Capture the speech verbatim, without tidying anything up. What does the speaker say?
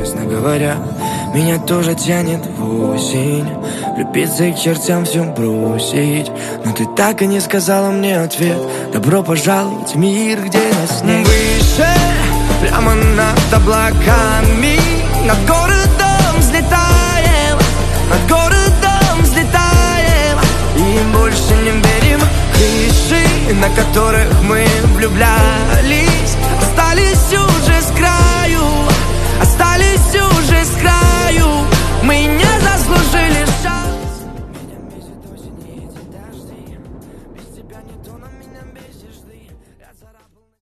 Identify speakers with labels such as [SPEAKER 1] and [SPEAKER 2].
[SPEAKER 1] честно говоря, меня тоже тянет в осень. Влюбиться и к чертям все бросить. Но ты так и не сказала мне ответ. Добро пожаловать в мир, где нас нет. Выше, прямо над облаками, над городом взлетаем, над городом взлетаем. И больше не верим крыши, на которых мы влюблялись.